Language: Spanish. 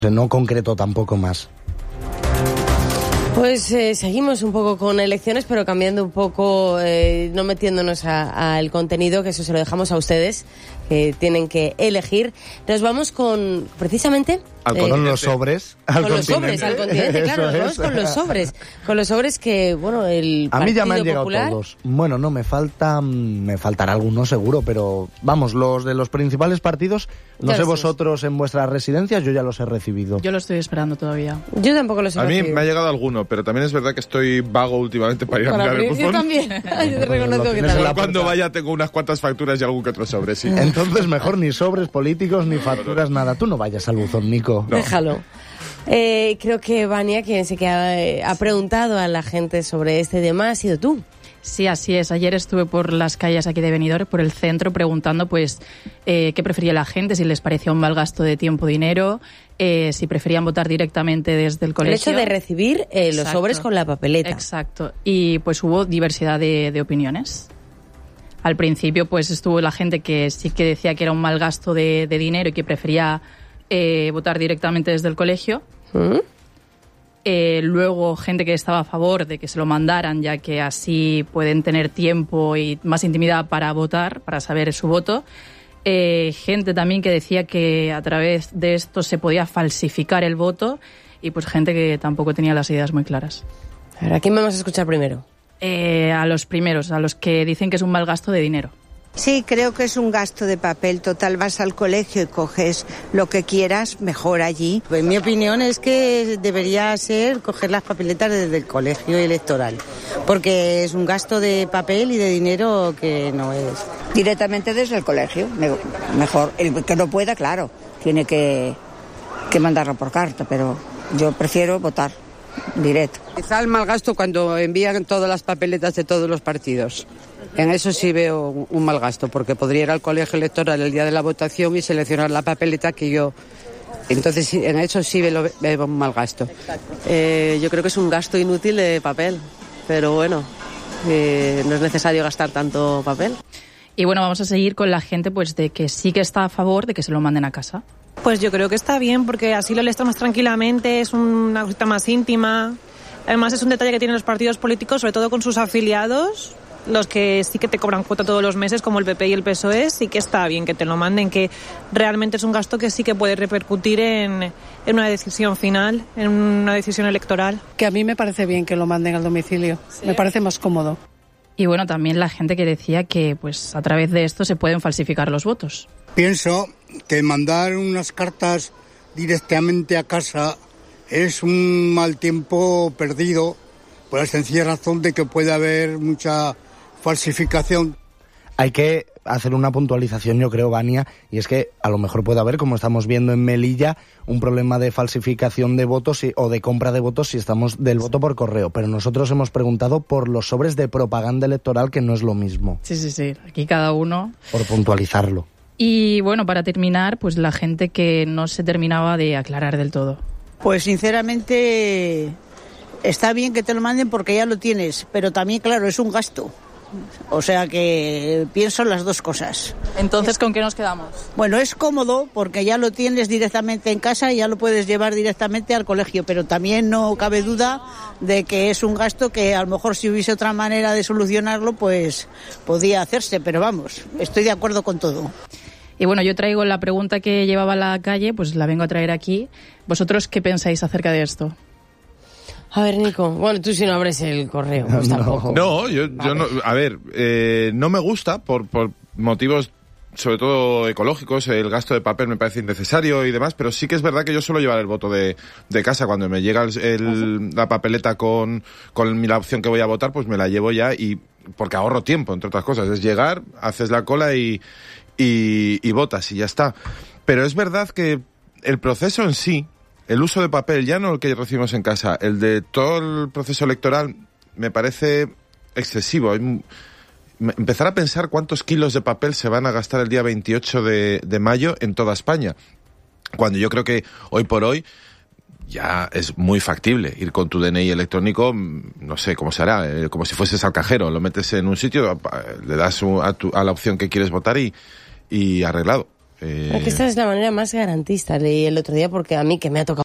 No concretó tampoco más. Pues seguimos un poco con elecciones, pero cambiando un poco, no metiéndonos al contenido, que eso se lo dejamos a ustedes, que tienen que elegir. Nos vamos con, precisamente... con los sobres al continente, claro, nos vamos con los sobres que, bueno, el Partido Popular... A mí ya me han llegado todos. Bueno, no, me faltará alguno seguro, pero vamos, los de los principales partidos, no sé vosotros en vuestras residencias, yo ya los he recibido. Yo lo estoy esperando todavía. Yo tampoco los he recibido. A mí me ha llegado alguno, pero también es verdad que estoy vago últimamente para ir a mirar el buzón. Yo también, yo te reconozco que también. Cuando vaya tengo unas cuantas facturas y algún que otro sobre, sí. Entonces mejor ni sobres políticos, ni facturas, nada. Tú no vayas al buzón, Nico. No. Déjalo. Creo que Vania, quien se ha preguntado a la gente sobre este tema, ha sido tú. Sí, así es. Ayer estuve por las calles aquí de Benidorm, por el centro, preguntando pues qué prefería la gente, si les parecía un mal gasto de tiempo, dinero, si preferían votar directamente desde el colegio. El hecho de recibir los sobres con la papeleta. Exacto. Y pues hubo diversidad de opiniones. Al principio pues estuvo la gente que sí que decía que era un mal gasto de dinero y que prefería votar directamente desde el colegio. Luego gente que estaba a favor de que se lo mandaran, ya que así pueden tener tiempo y más intimidad para votar, para saber su voto. Gente también que decía que a través de esto se podía falsificar el voto, y pues gente que tampoco tenía las ideas muy claras. A ver, ¿a quién vamos a escuchar primero? A los primeros, a los que dicen que es un mal gasto de dinero. Sí, creo que es un gasto de papel. Total, vas al colegio y coges lo que quieras, mejor allí. Pues mi opinión es que debería ser coger las papeletas desde el colegio electoral, porque es un gasto de papel y de dinero que no es. Directamente desde el colegio, mejor. El que no pueda, claro, tiene que mandarlo por carta, pero yo prefiero votar directo. Quizá el mal gasto cuando envían todas las papeletas de todos los partidos. En eso sí veo un mal gasto, porque podría ir al colegio electoral el día de la votación y seleccionar la papeleta que yo... Entonces, en eso sí veo un mal gasto. Yo creo que es un gasto inútil de papel, pero bueno, no es necesario gastar tanto papel. Y bueno, vamos a seguir con la gente pues de que sí que está a favor de que se lo manden a casa. Pues yo creo que está bien, porque así lo lees más tranquilamente, es una cosita más íntima. Además es un detalle que tienen los partidos políticos, sobre todo con sus afiliados, los que sí que te cobran cuota todos los meses, como el PP y el PSOE, sí que está bien que te lo manden, que realmente es un gasto que sí que puede repercutir en una decisión final, en una decisión electoral. Que a mí me parece bien que lo manden al domicilio, ¿sí? Me parece más cómodo. Y bueno, también la gente que decía que pues a través de esto se pueden falsificar los votos. Pienso que mandar unas cartas directamente a casa es un mal tiempo perdido, por la sencilla razón de que puede haber mucha falsificación. Hay que hacer una puntualización, yo creo, Vania, y es que a lo mejor puede haber, como estamos viendo en Melilla, un problema de falsificación de votos o de compra de votos si estamos del voto por correo, pero nosotros hemos preguntado por los sobres de propaganda electoral, que no es lo mismo. Sí, aquí cada uno... Por puntualizarlo. Y bueno, para terminar, pues la gente que no se terminaba de aclarar del todo. Pues sinceramente está bien que te lo manden porque ya lo tienes, pero también, claro, es un gasto. O sea que pienso las dos cosas. Entonces, ¿con qué nos quedamos? Bueno, es cómodo porque ya lo tienes directamente en casa y ya lo puedes llevar directamente al colegio, pero también no cabe duda de que es un gasto que a lo mejor si hubiese otra manera de solucionarlo, pues podía hacerse, pero vamos, estoy de acuerdo con todo. Y bueno, yo traigo la pregunta que llevaba a la calle, pues la vengo a traer aquí. ¿Vosotros qué pensáis acerca de esto? A ver, Nico, bueno, tú si no abres el correo, pues tampoco. No, yo no, a ver, no me gusta por motivos sobre todo ecológicos, el gasto de papel me parece innecesario y demás, pero sí que es verdad que yo suelo llevar el voto de casa. Cuando me llega la papeleta con la opción que voy a votar, pues me la llevo ya, y porque ahorro tiempo, entre otras cosas. Es llegar, haces la cola y votas y ya está. Pero es verdad que el proceso en sí, el uso de papel, ya no el que recibimos en casa, el de todo el proceso electoral, me parece excesivo. Empezar a pensar cuántos kilos de papel se van a gastar el día 28 de mayo en toda España, cuando yo creo que hoy por hoy ya es muy factible ir con tu DNI electrónico, no sé cómo se hará, como si fueses al cajero, lo metes en un sitio, le das a la opción que quieres votar y arreglado. Porque esta es la manera más garantista, leí el otro día, porque a mí que me ha tocado